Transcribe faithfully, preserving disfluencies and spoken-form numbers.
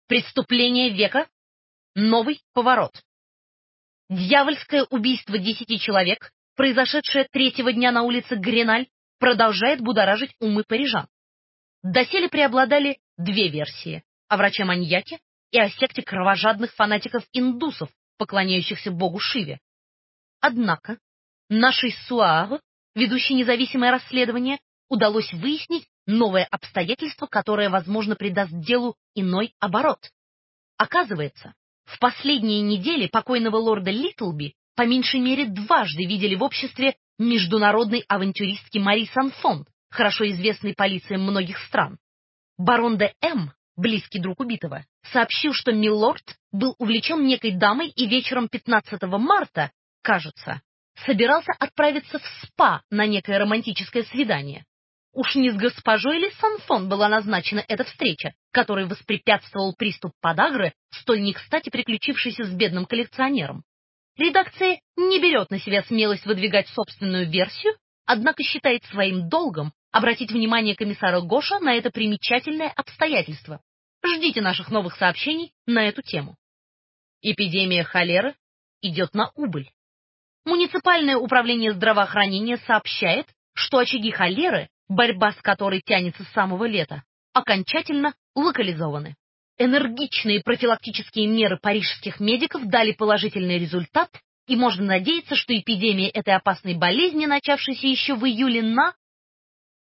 Преступление века. Новый поворот. Дьявольское убийство десяти человек, произошедшее третьего дня на улице Греналь, продолжает будоражить умы парижан. Доселе преобладали две версии — о враче-маньяке и о секте кровожадных фанатиков-индусов, поклоняющихся богу Шиве. Однако нашей Суар, ведущей независимое расследование, удалось выяснить новое обстоятельство, которое, возможно, придаст делу иной оборот. Оказывается, в последние недели покойного лорда Литлби по меньшей мере дважды видели в обществе международной авантюристки Мари Санфон, хорошо известной полициям многих стран. Барон де М, близкий друг убитого, сообщил, что милорд был увлечен некой дамой и вечером пятнадцатого марта, кажется, собирался отправиться в спа на некое романтическое свидание. Уж не с госпожой ли Санфон была назначена эта встреча, которой воспрепятствовал приступ подагры, столь не кстати приключившийся с бедным коллекционером? Редакция не берет на себя смелость выдвигать собственную версию, однако считает своим долгом обратить внимание комиссара Гоша на это примечательное обстоятельство. Ждите наших новых сообщений на эту тему. Эпидемия холеры идет на убыль. Муниципальное управление здравоохранения сообщает, что очаги холеры, борьба с которой тянется с самого лета, окончательно локализованы. Энергичные профилактические меры парижских медиков дали положительный результат, и можно надеяться, что эпидемия этой опасной болезни, начавшейся еще в июле на